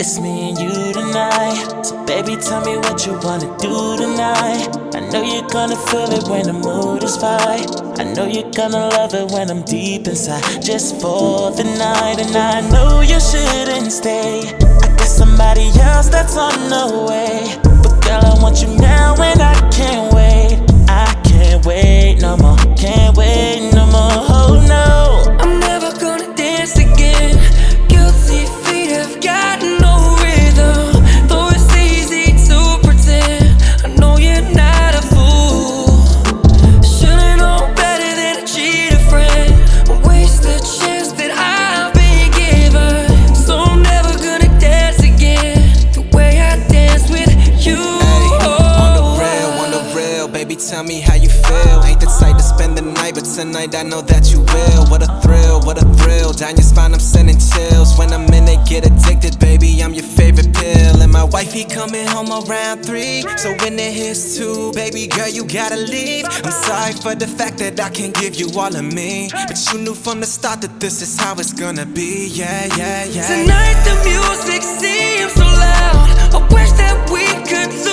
It's me and you tonight. So baby, tell me what you wanna do tonight. I know you're gonna feel it when the mood is right. I know you're gonna love it when I'm deep inside, just for the night. And I know you shouldn't stay. I got somebody else that's on the way. But girl, I want you now and I can't wait. I can't wait no more, can't wait no more. Oh no, I'm never gonna dance again. Guilty feet have got no rhythm. Though it's easy to pretend, I know you're not a fool. Should've known better than to cheat a friend, waste the chance that I've been given. So I'm never gonna dance again the way I dance with you. On the real, baby, tell me how you feel. Ain't the type to spend the night, but tonight I know that you will. What a thrill, what a thrill. Down your spine, I'm sending chills. When I'm in it, get addicted, baby, I'm your favorite pill. And my wifey coming home around 3. So when it hits 2, baby girl, you gotta leave. I'm sorry for the fact that I can't give you all of me, but you knew from the start that this is how it's gonna be. Yeah. Tonight the music seems so loud. I wish that we could